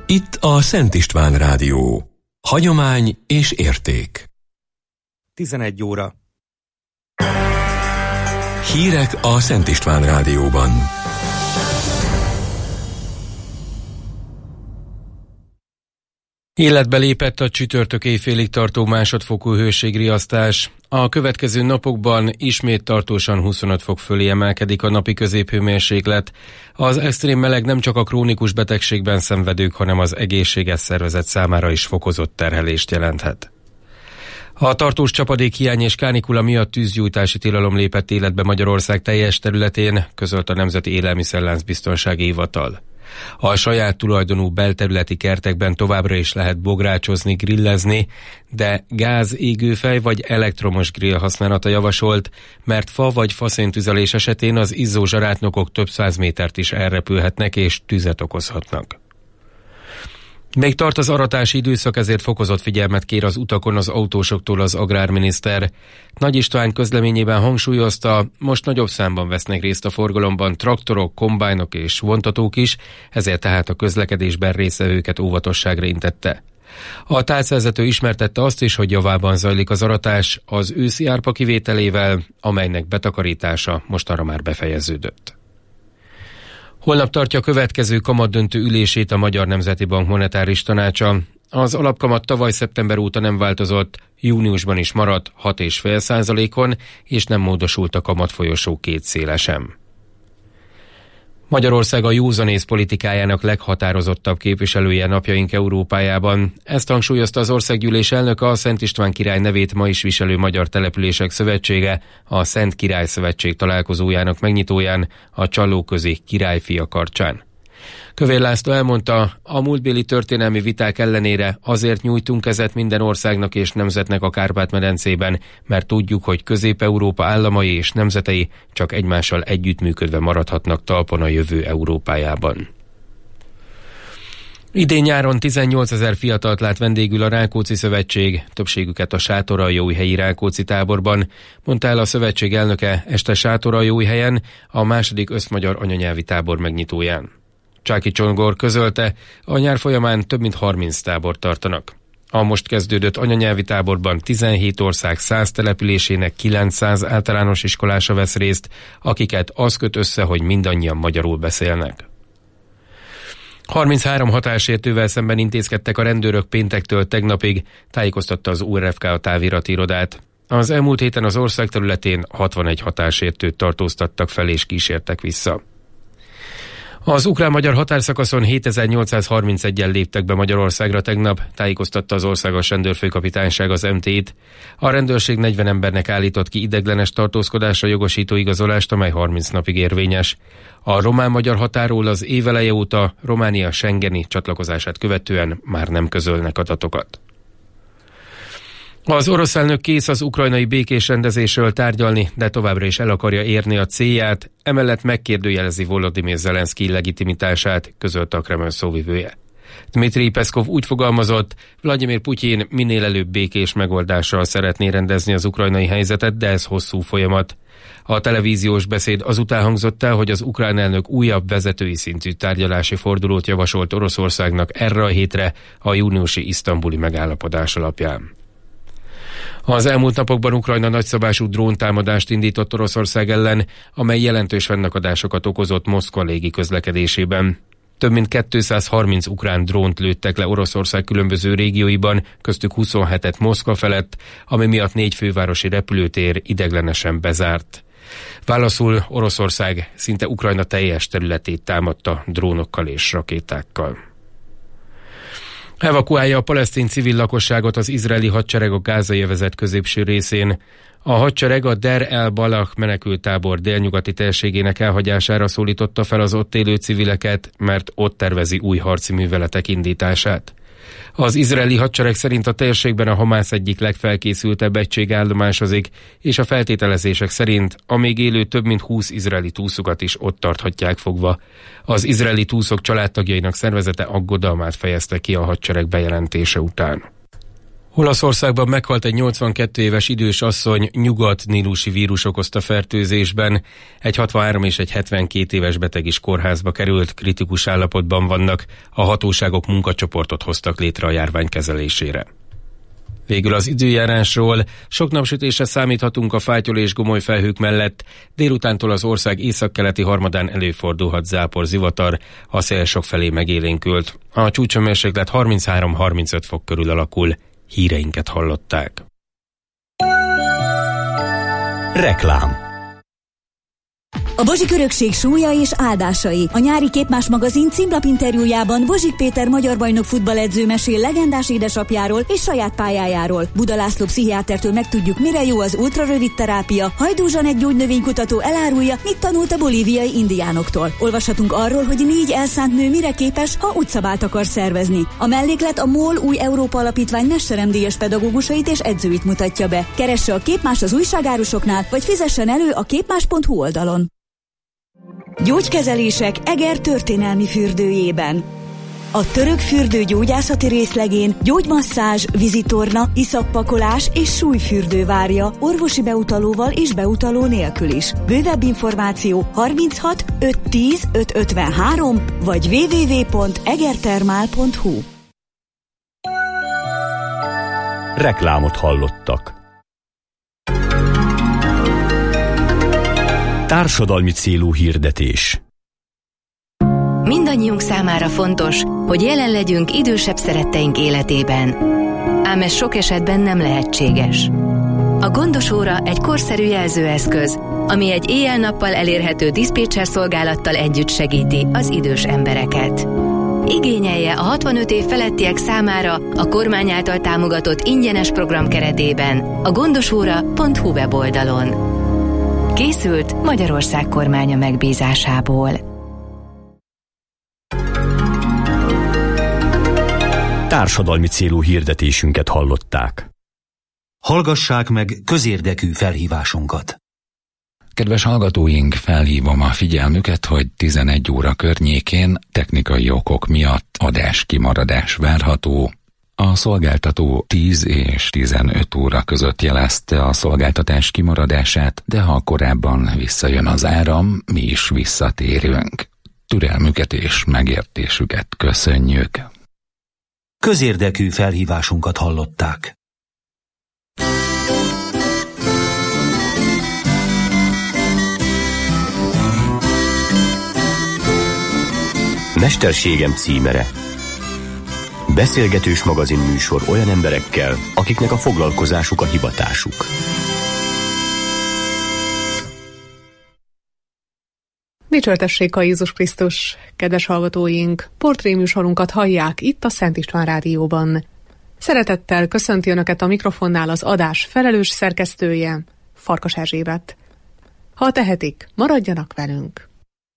Itt a Szent István Rádió. Hagyomány és érték. 11 óra. Hírek a Szent István Rádióban. Életbe lépett a csütörtök éjfélig tartó másodfokú hőségriasztás. A következő napokban ismét tartósan 25 fok fölé emelkedik a napi középhőmérséklet. Az extrém meleg nem csak a krónikus betegségben szenvedők, hanem az egészséges szervezet számára is fokozott terhelést jelenthet. A tartós csapadékhiány és kánikula miatt tűzgyújtási tilalom lépett életbe Magyarország teljes területén, közölt a Nemzeti Élelmiszerlánc Biztonsági Hivatal. A saját tulajdonú belterületi kertekben továbbra is lehet bográcsozni, grillezni, de gáz, égőfej vagy elektromos grill használata javasolt, mert fa vagy faszéntüzelés esetén az izzó zsarátnokok több 100 métert is elrepülhetnek és tüzet okozhatnak. Még tart az aratási időszak, ezért fokozott figyelmet kér az utakon az autósoktól az agrárminiszter. Nagy István közleményében hangsúlyozta, most nagyobb számban vesznek részt a forgalomban traktorok, kombájnok és vontatók is, ezért tehát a közlekedésben résztvevőket óvatosságra intette. A tálcvezető ismertette azt is, hogy javában zajlik az aratás az őszi árpa kivételével, amelynek betakarítása mostanra már befejeződött. Holnap tartja a következő kamatdöntő ülését a Magyar Nemzeti Bank monetáris tanácsa. Az alapkamat tavaly szeptember óta nem változott, júniusban is maradt 6,5%-on, és nem módosult a kamatfolyosó két széle sem. Magyarország a józanész politikájának leghatározottabb képviselője napjaink Európájában. Ezt hangsúlyozta az Országgyűlés elnöke, a Szent István király nevét ma is viselő Magyar Települések Szövetsége a Szent Király Szövetség találkozójának megnyitóján a Csallóközi Királyfia karcsán. Kövér László elmondta, a múltbéli történelmi viták ellenére azért nyújtunk kezet minden országnak és nemzetnek a Kárpát-medencében, mert tudjuk, hogy Közép-Európa államai és nemzetei csak egymással együttműködve maradhatnak talpon a jövő Európájában. Idén nyáron 18 000 fiatalt lát vendégül a Rákóczi Szövetség, többségüket a Sátoraljóhelyi Rákóczi táborban, mondta el a szövetség elnöke este Sátoraljóhelyen a második összmagyar anyanyelvi tábor megnyitóján. Csáki Csongor közölte, a nyár folyamán több mint 30 tábort tartanak. A most kezdődött anyanyelvi táborban 17 ország 100 településének 900 általános iskolása vesz részt, akiket az köt össze, hogy mindannyian magyarul beszélnek. 33 hatásértővel szemben intézkedtek a rendőrök péntektől tegnapig, tájékoztatta az URFK a távirati irodát. Az elmúlt héten az ország területén 61 hatásértőt tartóztattak fel és kísértek vissza. Az ukrán-magyar határszakaszon 7831-en léptek be Magyarországra tegnap, tájékoztatta az Országos Rendőrfőkapitányság az MT-t. A rendőrség 40 embernek állított ki ideiglenes tartózkodásra jogosító igazolást, amely 30 napig érvényes. A román-magyar határól az év eleje óta Románia schengeni csatlakozását követően már nem közölnek adatokat. Az orosz elnök kész az ukrajnai békés rendezésről tárgyalni, de továbbra is el akarja érni a célját, emellett megkérdőjelezi Volodymyr Zelenszkij legitimitását, közölte a Kreml szóvivője. Dmitri Peszkov úgy fogalmazott, Vladimir Putyin minél előbb békés megoldással szeretné rendezni az ukrajnai helyzetet, de ez hosszú folyamat. A televíziós beszéd azután hangzott el, hogy az ukrán elnök újabb vezetői szintű tárgyalási fordulót javasolt Oroszországnak erre a hétre a júniusi isztambuli megállapodás alapján. Az elmúlt napokban Ukrajna nagyszabású dróntámadást indított Oroszország ellen, amely jelentős fennakadásokat okozott Moszkva légi közlekedésében. Több mint 230 ukrán drónt lőttek le Oroszország különböző régióiban, köztük 27-et Moszkva felett, ami miatt 4 fővárosi repülőtér ideiglenesen bezárt. Válaszul Oroszország szinte Ukrajna teljes területét támadta drónokkal és rakétákkal. Evakuálja a palesztin civil lakosságot az izraeli hadsereg a gázai övezet középső részén. A hadsereg a Der el-Balach menekülttábor délnyugati térségének elhagyására szólította fel az ott élő civileket, mert ott tervezi új harci műveletek indítását. Az izraeli hadsereg szerint a térségben a Hamász egyik legfelkészültebb egység állomásozik, és a feltételezések szerint a még élő több mint 20 izraeli túszokat is ott tarthatják fogva. Az izraeli túszok családtagjainak szervezete aggodalmát fejezte ki a hadsereg bejelentése után. Olaszországban meghalt egy 82 éves idős asszony nyugat-nílusi vírus okozta fertőzésben. Egy 63 és egy 72 éves beteg is kórházba került, kritikus állapotban vannak. A hatóságok munkacsoportot hoztak létre a járvány kezelésére. Végül az időjárásról. Sok napsütésre számíthatunk a fátyol és gomoly felhők mellett. Délutántól az ország északkeleti harmadán előfordulhat zápor, zivatar, a szél sokfelé megélénkült. A csúcshőmérséklet 33-35 fok körül alakul. Híreinket hallották. Reklám. A Bozsik örökség súlya és áldásai. A nyári Képmás magazin címlap interjújában Bozsik Péter magyar bajnok futballedző mesél legendás édesapjáról és saját pályájáról. Buda László pszichiátertől megtudjuk, mire jó az ultrarövid terápia. Hajdú Zsanett gyógynövénykutató elárulja, mit tanult a bolíviai indiánoktól. Olvashatunk arról, hogy 4 elszánt nő mire képes, ha utcabált akar szervezni. A melléklet a MOL új Európa Alapítvány mesteremdíjas pedagógusait és edzőit mutatja be. Keresse a Képmás az újságárusoknál, vagy fizessen elő a képmás.hu oldalon. Gyógykezelések Eger történelmi fürdőjében. A török fürdő gyógyászati részlegén gyógymasszázs, vízitorna, iszappakolás és súlyfürdő várja orvosi beutalóval és beutaló nélkül is. Bővebb információ 36 510 553 vagy www.egertermál.hu. Reklámot hallottak. Társadalmi célú hirdetés. Mindannyiunk számára fontos, hogy jelen legyünk idősebb szeretteink életében. Ám ez sok esetben nem lehetséges. A Gondos óra egy korszerű jelzőeszköz, ami egy éjjel-nappal elérhető diszpécser szolgálattal együtt segíti az idős embereket. Igényelje a 65 év felettiek számára a kormány által támogatott ingyenes program keretében a gondosóra.hu weboldalon. Készült Magyarország kormánya megbízásából. Társadalmi célú hirdetésünket hallották. Hallgassák meg közérdekű felhívásunkat. Kedves hallgatóink, felhívom a figyelmüket, hogy 11 óra környékén technikai okok miatt adáskimaradás várható. A szolgáltató 10 és 15 óra között jelezte a szolgáltatás kimaradását, de ha korábban visszajön az áram, mi is visszatérünk. Türelmüket és megértésüket köszönjük. Közérdekű felhívásunkat hallották. Mesterségem címere. Beszélgetős magazinműsor olyan emberekkel, akiknek a foglalkozásuk a hivatásuk. Dicsértessék a Jézus Krisztus, kedves hallgatóink! Portréműsorunkat hallják itt a Szent István Rádióban. Szeretettel köszönti Önöket a mikrofonnál az adás felelős szerkesztője, Farkas Erzsébet. Ha tehetik, maradjanak velünk!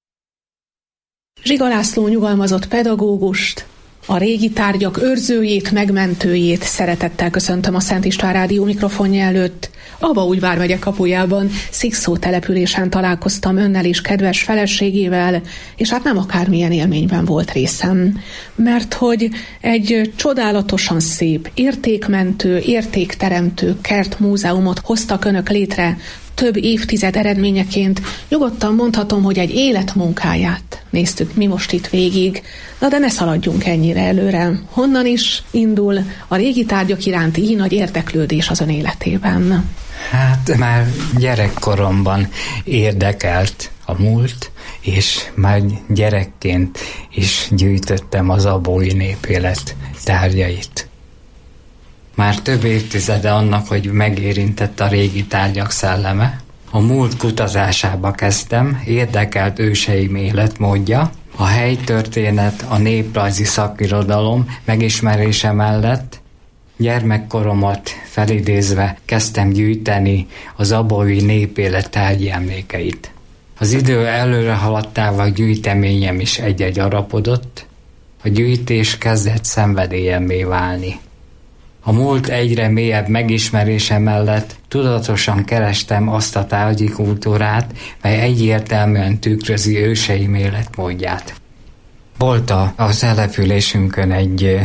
Zsiga László nyugalmazott pedagógust, a régi tárgyak őrzőjét, megmentőjét szeretettel köszöntöm a Szent István Rádió mikrofonja előtt. Abaúj vármegye kapujában, Szikszó településen találkoztam önnel és kedves feleségével, és hát nem akármilyen élményben volt részem. Mert hogy egy csodálatosan szép, értékmentő, értékteremtő kertmúzeumot hoztak Önök létre, több évtized eredményeként. Nyugodtan mondhatom, hogy egy életmunkáját néztük mi most itt végig. Na de ne szaladjunk ennyire előre. Honnan is indul a régi tárgyak iránti így nagy érdeklődés az Ön életében? Hát már gyerekkoromban érdekelt a múlt, és már gyerekként is gyűjtöttem az abói népélet tárgyait. Már több évtizede annak, hogy megérintett a régi tárgyak szelleme. A múlt kutatásába kezdtem, érdekelt őseim életmódja, a helytörténet, a néprajzi szakirodalom megismerése mellett gyermekkoromat felidézve kezdtem gyűjteni az abói népélet tárgyi emlékeit. Az idő előre haladtával gyűjteményem is egy-egy arapodott, a gyűjtés kezdett szenvedélyemmé válni. A múlt egyre mélyebb megismerése mellett tudatosan kerestem azt a tárgyi kultúrát, mely egyértelműen tükrözi őseim életmódját. Volt a településünkön egy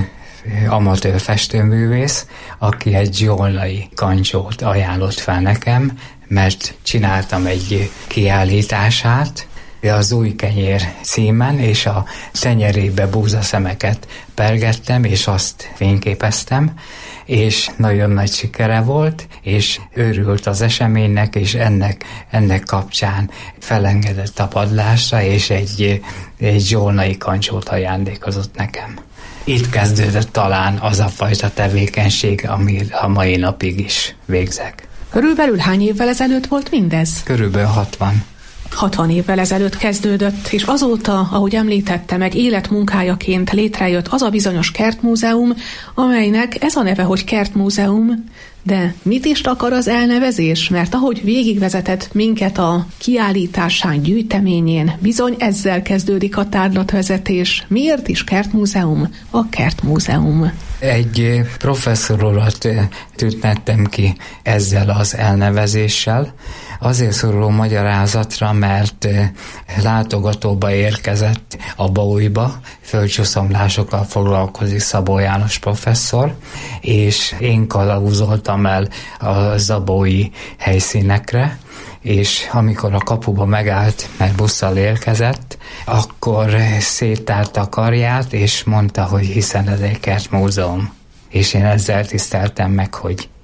amatőr festőművész, aki egy zsolnai kancsót ajánlott fel nekem, mert csináltam egy kiállítását, az Új kenyér címen, és a tenyerébe búzaszemeket pergettem, és azt fényképeztem, és nagyon nagy sikere volt, és örült az eseménynek, és ennek kapcsán felengedett a padlásra, és egy zsolnai kancsót ajándékozott nekem. Itt kezdődött talán az a fajta tevékenység, amit a mai napig is végzek. Körülbelül hány évvel ezelőtt volt mindez? Körülbelül 60. 60 évvel ezelőtt kezdődött, és azóta, ahogy említette, meg életmunkájaként létrejött az a bizonyos kertmúzeum, amelynek ez a neve, hogy kertmúzeum, de mit is akar az elnevezés? Mert ahogy végigvezetett minket a kiállításán, gyűjteményén, bizony ezzel kezdődik a tárlatvezetés. Miért is kertmúzeum? A kertmúzeum. Egy professzor urat tüntettem ki ezzel az elnevezéssel. Azért szoruló magyarázatra, mert látogatóba érkezett a Baújba, földcsúszomlásokkal foglalkozik Szabó János professzor, és én kalauzoltam el a zabaúji helyszínekre, és amikor a kapuba megállt, mert busszal érkezett, akkor széttárta a karját, és mondta, hogy hiszen ez egy kertmúzeum. És én ezzel tiszteltem meg,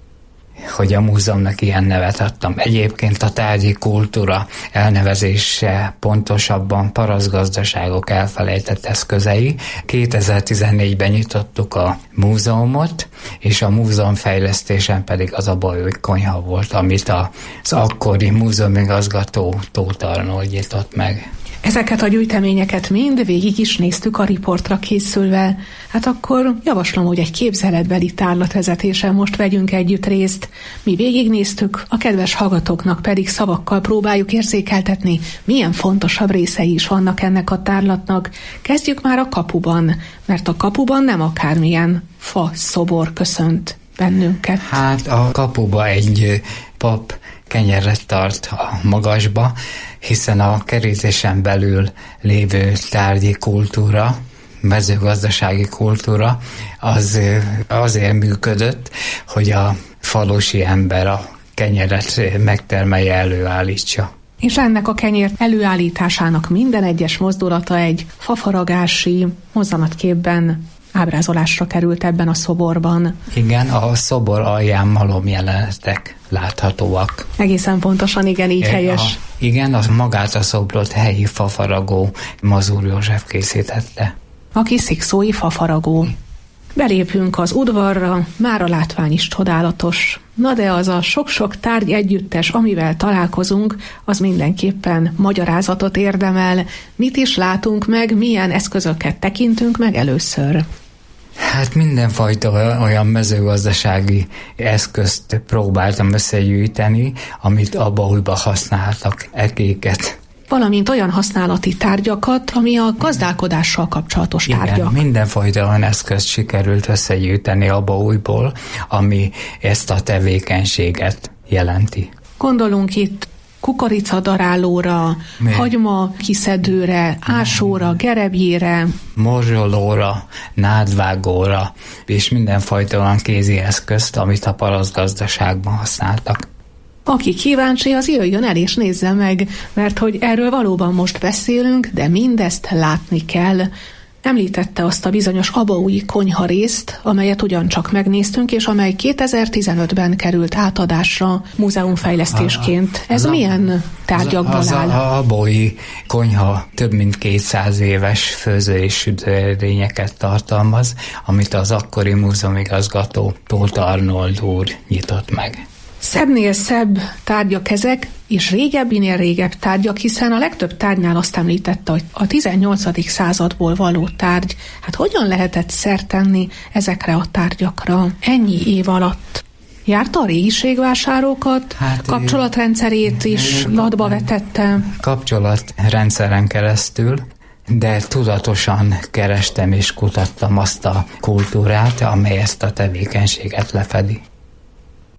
hogy a múzeumnak ilyen nevet adtam. Egyébként a tárgyi kultúra elnevezése pontosabban parasztgazdaságok elfelejtett eszközei. 2014-ben nyitottuk a múzeumot, és a múzeum fejlesztésen pedig az a Baúj konyha volt, amit az akkori múzeumigazgató Tóth Arnold nyitott meg. Ezeket a gyűjteményeket mind végig is néztük a riportra készülve. Hát akkor javaslom, hogy egy képzeletbeli tárlatvezetésen most vegyünk együtt részt. Mi végignéztük, a kedves hallgatóknak pedig szavakkal próbáljuk érzékeltetni, milyen fontosabb részei is vannak ennek a tárlatnak. Kezdjük már a kapuban, mert a kapuban nem akármilyen fa szobor köszönt bennünket. Hát a kapuba egy pap kenyeret tart a magasba, hiszen a kerítésen belül lévő tárgyi kultúra, mezőgazdasági kultúra az azért működött, hogy a falusi ember a kenyeret megtermelje, előállítsa. És ennek a kenyér előállításának minden egyes mozdulata egy fafaragási mozzanatképben ábrázolásra került ebben a szoborban. Igen, a szobor alján malomjelenetek láthatóak. Egészen pontosan, igen, így helyes. Igen, magát a szobrot helyi fafaragó Mazur József készítette. Aki szikszói fafaragó. Belépünk az udvarra, már a látvány is csodálatos. Na de az a sok-sok tárgy együttes, amivel találkozunk, az mindenképpen magyarázatot érdemel. Mit is látunk meg, milyen eszközöket tekintünk meg először? Hát mindenfajta olyan mezőgazdasági eszközt próbáltam összegyűjteni, amit a Baújba használtak, ekéket. Valamint olyan használati tárgyakat, ami a gazdálkodással kapcsolatos tárgyak. Igen, mindenfajta olyan eszközt sikerült összegyűjteni a Baújból, ami ezt a tevékenységet jelenti. Gondolunk itt kukoricadarálóra, hagyma kiszedőre, ásóra, gerebjére, morzsolóra, nádvágóra, és mindenfajta olyan kézi eszközt, amit a parasztgazdaságban használtak. Aki kíváncsi, az jöjjön el és nézze meg, mert hogy erről valóban most beszélünk, de mindezt látni kell. Említette azt a bizonyos baúji konyha részt, amelyet ugyancsak megnéztünk, és amely 2015-ben került átadásra múzeumfejlesztésként. Ez milyen tárgyakból áll? A baúji konyha több mint 200 éves főző- és sütőedényeket tartalmaz, amit az akkori múzeumigazgató Tóth Arnold úr nyitott meg. Szebbnél szebb tárgyak ezek, és régebbinél régebb tárgyak, hiszen a legtöbb tárgynál azt említette, hogy a 18. századból való tárgy. Hát hogyan lehetett szert tenni ezekre a tárgyakra ennyi év alatt? Járta a régiségvásárokat, kapcsolatrendszerét is latba vetette? Kapcsolatrendszeren keresztül, de tudatosan kerestem és kutattam azt a kultúrát, amely ezt a tevékenységet lefedi.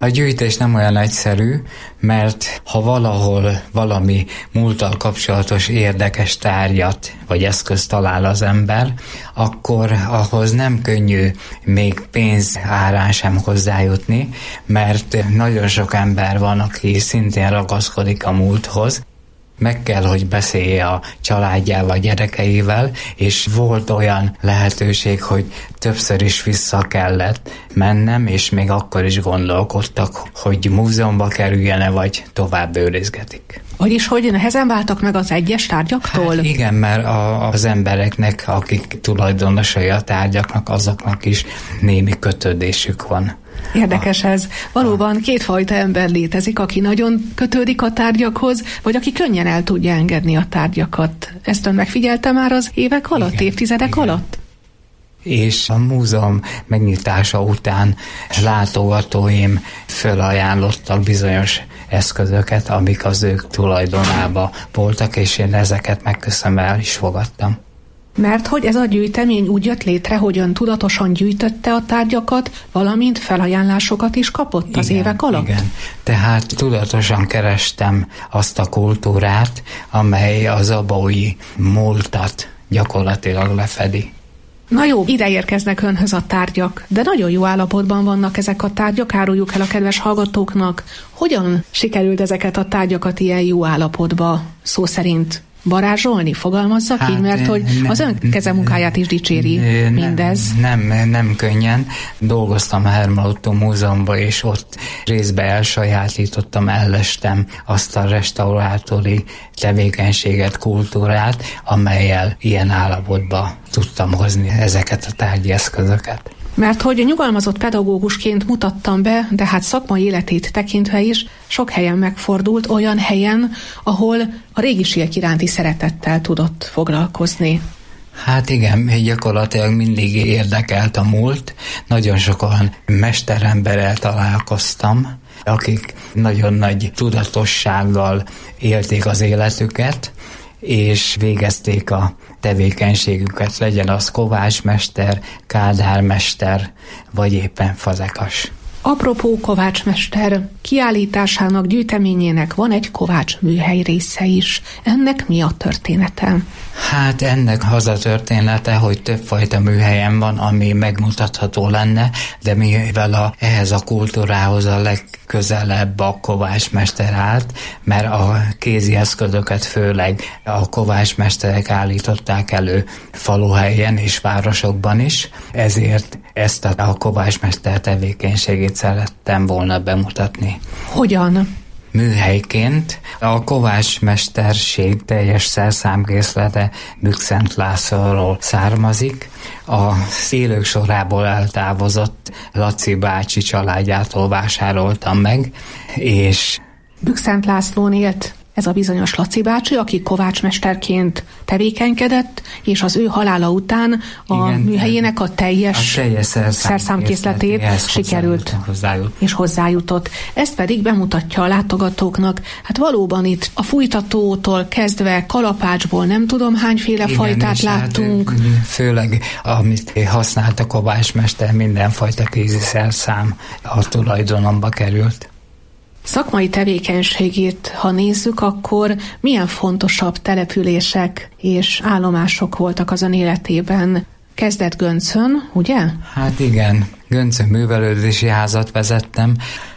A gyűjtés nem olyan egyszerű, mert ha valahol valami múlttal kapcsolatos érdekes tárgyat vagy eszközt talál az ember, akkor ahhoz nem könnyű még pénz árán sem hozzájutni, mert nagyon sok ember van, aki szintén ragaszkodik a múlthoz, meg kell, hogy beszélje a családjával, gyerekeivel, és volt olyan lehetőség, hogy többször is vissza kellett mennem, és még akkor is gondolkodtak, hogy múzeumba kerüljene, vagy tovább őrizgetik. Vagyis, hogy nehezen váltak meg az egyes tárgyaktól? Hát igen, mert az embereknek, akik tulajdonosai a tárgyaknak, azoknak is némi kötődésük van. Érdekes ez. Valóban kétfajta ember létezik, aki nagyon kötődik a tárgyakhoz, vagy aki könnyen el tudja engedni a tárgyakat. Ezt ön megfigyelte már az évek alatt, igen, évtizedek alatt? És a múzeum megnyitása után látogatóim fölajánlottak bizonyos eszközöket, amik az ők tulajdonában voltak, és én ezeket megköszönve el is fogadtam. Mert hogy ez a gyűjtemény úgy jött létre, hogy ön tudatosan gyűjtötte a tárgyakat, valamint felajánlásokat is kapott az évek alatt? Igen, tehát tudatosan kerestem azt a kultúrát, amely az abaúji múltat gyakorlatilag lefedi. Na jó, ide érkeznek önhöz a tárgyak, de nagyon jó állapotban vannak ezek a tárgyak, áruljuk el a kedves hallgatóknak. Hogyan sikerült ezeket a tárgyakat ilyen jó állapotba, szó szerint varázsolni? Fogalmazzak hát, így, mert hogy az ön kezemunkáját is dicséri mindez. Nem könnyen. Dolgoztam a Hermann Otto Múzeumban, és ott részben elsajátítottam, ellestem azt a restaurátori tevékenységet, kultúrát, amellyel ilyen állapotba tudtam hozni ezeket a tárgyi eszközöket. Mert hogy nyugalmazott pedagógusként mutattam be, de hát szakmai életét tekintve is sok helyen megfordult, olyan helyen, ahol a régisiek iránti szeretettel tudott foglalkozni. Hát igen, gyakorlatilag mindig érdekelt a múlt. Nagyon sok olyan mesteremberrel találkoztam, akik nagyon nagy tudatossággal élték az életüket, és végezték a tevékenységüket, legyen az kovácsmester, kádármester, vagy éppen fazekas. Apropó kovácsmester, kiállításának, gyűjteményének van egy kovácsműhely része is. Ennek mi a története? Hát ennek az a története, hogy többfajta műhelyen van, ami megmutatható lenne, de mivel ehhez a kultúrához a legközelebb a kovácsmester állt, mert a kézi eszközöket főleg a kovácsmesterek állították elő faluhelyen és városokban is, ezért ezt a kovácsmester tevékenységét szerettem volna bemutatni. Hogyan? Műhelyként a kovácsmesterség teljes szerszámkészlete Bükszent Lászlóról származik. Az élők sorából eltávozott Laci bácsi családjától vásároltam meg, és Bükszent Lászlón élt ez a bizonyos Laci bácsi, aki kovácsmesterként tevékenykedett, és az ő halála után a műhelyének a teljes szerszámkészletét sikerült és hozzájutott. Ezt pedig bemutatja a látogatóknak. Hát valóban itt a fújtatótól kezdve kalapácsból nem tudom hányféle fajtát láttunk. Hát, főleg amit használt a kovácsmester, mindenfajta kézi szerszám a tulajdonomba került. Szakmai tevékenységét, ha nézzük, akkor milyen fontosabb települések és állomások voltak az ön életében? Kezdett Göncön, ugye? Hát igen, Göncön művelődési házat vezettem,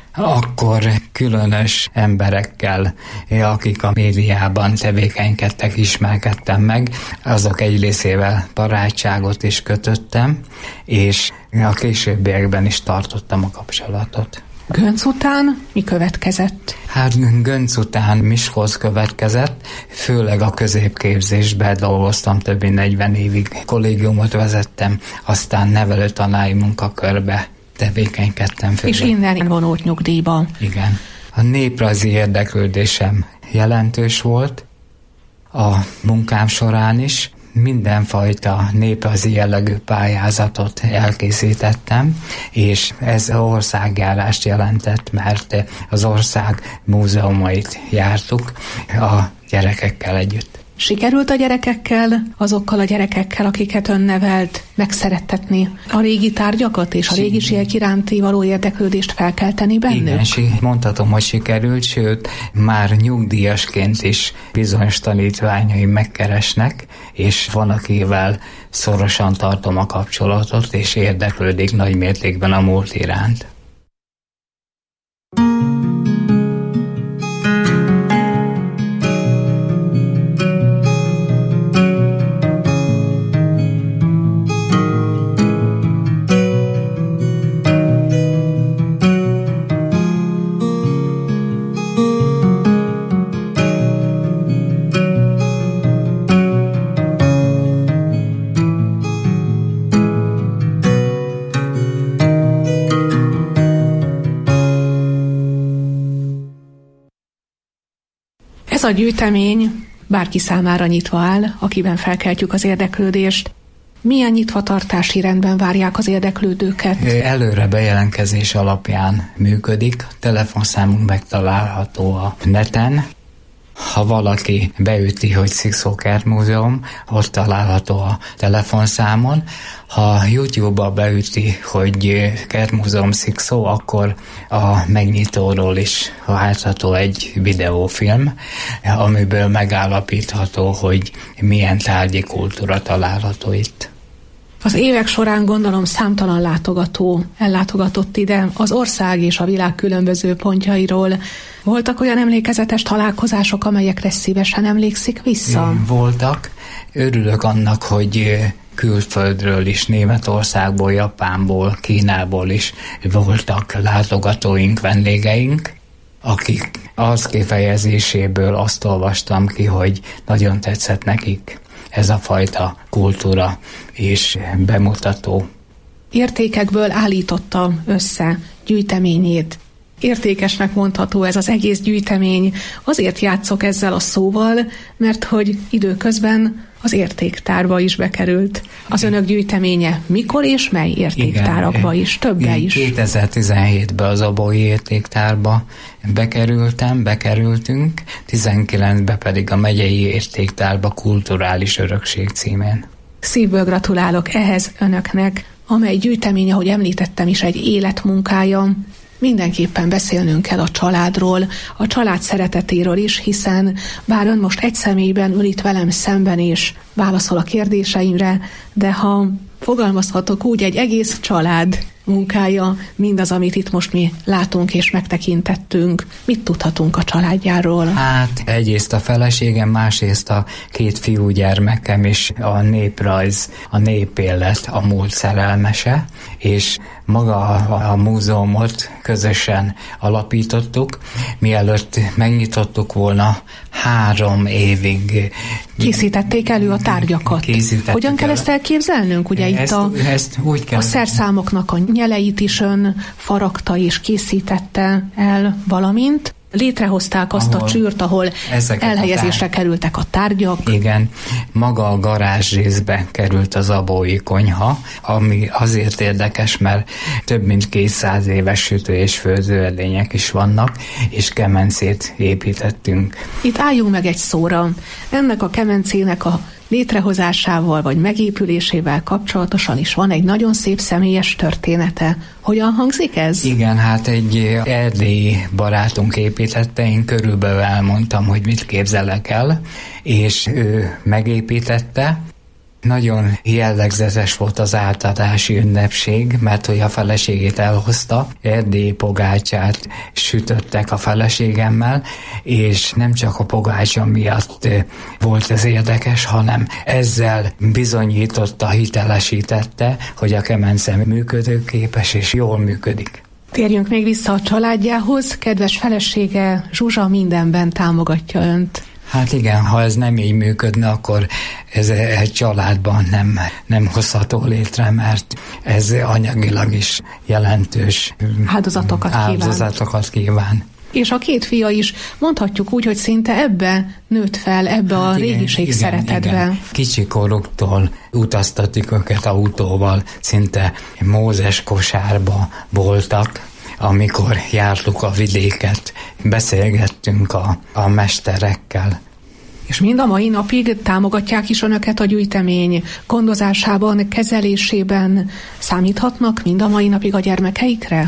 akkor különös emberekkel, akik a médiában tevékenykedtek, ismerkedtem meg, azok egy részével barátságot is kötöttem, és a későbbiekben is tartottam a kapcsolatot. Gönc után mi következett? Hát Gönc után Miskolc következett, főleg a középképzésben dolgoztam, több mint 40 évig kollégiumot vezettem, aztán nevelőtanári munkakörbe tevékenykedtem. Főleg. És innen vonult nyugdíjba. Igen. A néprajzi érdeklődésem jelentős volt a munkám során is, mindenfajta néprajzi jellegű pályázatot elkészítettem, és ez országjárást jelentett, mert az ország múzeumait jártuk a gyerekekkel együtt. Sikerült a gyerekekkel, azokkal a gyerekekkel, akiket ön nevelt, megszerettetni a régi tárgyakat és a régiségek iránti való érdeklődést felkelteni bennük? Igen, mondhatom, hogy sikerült, sőt, már nyugdíjasként is bizonyos tanítványaim megkeresnek, és van, akivel szorosan tartom a kapcsolatot, és érdeklődik nagy mértékben a múlt iránt. Ez a gyűjtemény bárki számára nyitva áll, akiben felkeltjük az érdeklődést. Milyen nyitvatartási rendben várják az érdeklődőket? Előre bejelentkezés alapján működik. Telefonszámunk megtalálható a neten. Ha valaki beüti, hogy Szikszó Kertmúzeum, ott található a telefonszámon. Ha YouTube-ba beüti, hogy Kertmúzeum Szikszó, akkor a megnyitóról is látható egy videófilm, amiből megállapítható, hogy milyen tárgyi kultúra található itt. Az évek során gondolom számtalan látogató ellátogatott ide az ország és a világ különböző pontjairól. Voltak olyan emlékezetes találkozások, amelyekre szívesen emlékszik vissza? Voltak. Örülök annak, hogy külföldről is, Németországból, Japánból, Kínából is voltak látogatóink, vendégeink, akik az kifejezéséből azt olvastam ki, hogy nagyon tetszett nekik ez a fajta kultúra és bemutató. Értékekből állította össze gyűjteményét. Értékesnek mondható ez az egész gyűjtemény. Azért játszok ezzel a szóval, mert hogy időközben az értéktárba is bekerült. Az önök gyűjteménye mikor és mely értéktárakba is? Többe is. 2017-ben az Abói értéktárba bekerültünk, 19-ben pedig a megyei értéktárba Kulturális Örökség címén. Szívből gratulálok ehhez önöknek, amely gyűjtemény, ahogy említettem is, egy életmunkája. Mindenképpen beszélnünk kell a családról, a család szeretetéről is, hiszen bár ön most egy személyben ül itt velem szemben és válaszol a kérdéseimre, de ha fogalmazhatok úgy, egy egész család munkája, mindaz, amit itt most mi látunk és megtekintettünk. Mit tudhatunk a családjáról? Hát egyrészt a feleségem, másrészt a 2 fiúgyermekem és a néprajz, a népélet, a múlt szerelmese, és maga a múzeumot közösen alapítottuk. Mielőtt megnyitottuk volna, 3 évig készítették elő a tárgyakat. Hogyan kell ezt elképzelnünk? Ugye itt a szerszámoknak a nyeleit is ön faragta és készítette el, valamint létrehozták azt a csűrt, ahol elhelyezésre kerültek a tárgyak. Igen, maga a garázs részbe került az abói konyha, ami azért érdekes, mert több mint 200 éves sütő- és főzőedények is vannak, és kemencét építettünk. Itt álljunk meg egy szóra. Ennek a kemencének a létrehozásával vagy megépülésével kapcsolatosan is van egy nagyon szép személyes története. Hogyan hangzik ez? Igen, hát egy erdélyi barátunk építette, én körülbelül elmondtam, hogy mit képzelek el, és ő megépítette. Nagyon jellegzetes volt az átadási ünnepség, mert hogy a feleségét elhozta, erdélyi pogácsát sütöttek a feleségemmel, és nem csak a pogácsa miatt volt ez érdekes, hanem ezzel bizonyította, hitelesítette, hogy a kemence működőképes és jól működik. Térjünk még vissza a családjához. Kedves felesége Zsuzsa mindenben támogatja önt. Hát igen, ha ez nem így működne, akkor ez egy családban nem hozható létre, mert ez anyagilag is jelentős áldozatokat kíván. És a 2 fia is, mondhatjuk úgy, hogy szinte ebbe nőtt fel, ebbe a régiség szeretetbe. Igen. Kicsikoroktól utaztatjuk őket autóval, szinte Mózes kosárba voltak, amikor jártuk a vidéket, beszélgettünk a mesterekkel. És mind a mai napig támogatják is önöket a gyűjtemény gondozásában, kezelésében? Számíthatnak mind a mai napig a gyermekeikre?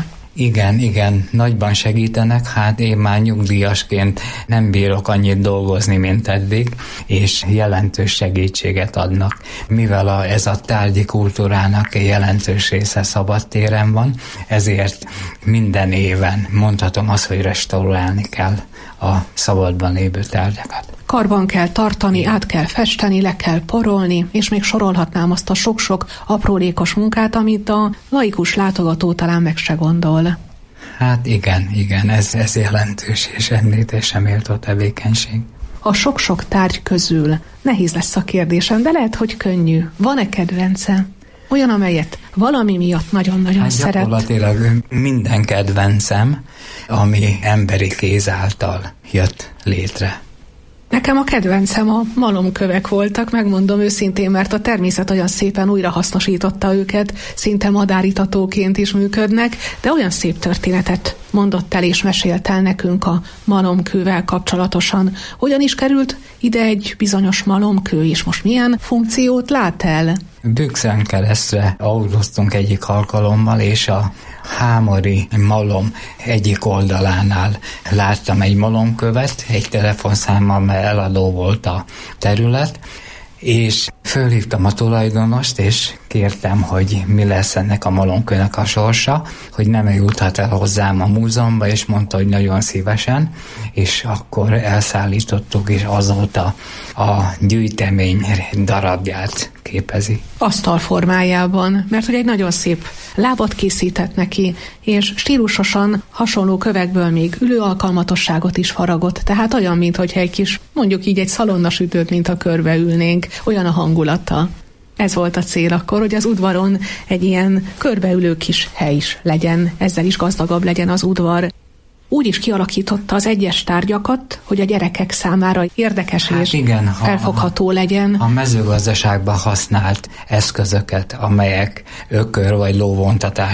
Igen, nagyban segítenek, hát én már nyugdíjasként nem bírok annyit dolgozni, mint eddig, és jelentős segítséget adnak. Mivel ez a tárgyi kultúrának jelentős része szabadtéren van, ezért minden éven mondhatom azt, hogy restaurálni kell a szabadban lévő tárgyakat. Karban kell tartani, át kell festeni, le kell porolni, és még sorolhatnám azt a sok-sok aprólékos munkát, amit a laikus látogató talán meg se gondol. Hát igen, ez jelentős és említésre méltó tevékenység. A sok-sok tárgy közül nehéz lesz a kérdésem, de lehet, hogy könnyű. Van-e kedvence? Olyan, amelyet valami miatt nagyon-nagyon szeret? Gyakorlatilag minden kedvencem, ami emberi kéz által jött létre. Nekem a kedvencem a malomkövek voltak, megmondom őszintén, mert a természet olyan szépen újrahasznosította őket, szinte madáritatóként is működnek, de olyan szép történetet mondott el és mesélt el nekünk a malomkővel kapcsolatosan. Hogyan is került ide egy bizonyos malomkő, és most milyen funkciót lát el? Bükszön keresztre autóztunk egyik alkalommal, és a hámori malom egyik oldalánál láttam egy malomkövet, egy telefonszámmal, mert eladó volt a terület, és fölhívtam a tulajdonost, és kértem, hogy mi lesz ennek a malomkőnek a sorsa, hogy nem juthat el hozzám a múzeumba, és mondta, hogy nagyon szívesen, és akkor elszállítottuk, és azóta a gyűjtemény darabját képezi. Asztal formájában, mert hogy egy nagyon szép lábat készített neki, és stílusosan hasonló kövekből még ülő alkalmatosságot is faragott, tehát olyan, mintha egy kis, mondjuk így egy szalonnasütőt, mint a körbe ülnénk, olyan a hangulata. Ez volt a cél akkor, hogy az udvaron egy ilyen körbeülő kis hely is legyen, ezzel is gazdagabb legyen az udvar. Úgy is kialakította az egyes tárgyakat, hogy a gyerekek számára érdekes és felfogható legyen. A mezőgazdaságban használt eszközöket, amelyek ökör vagy lóvontatás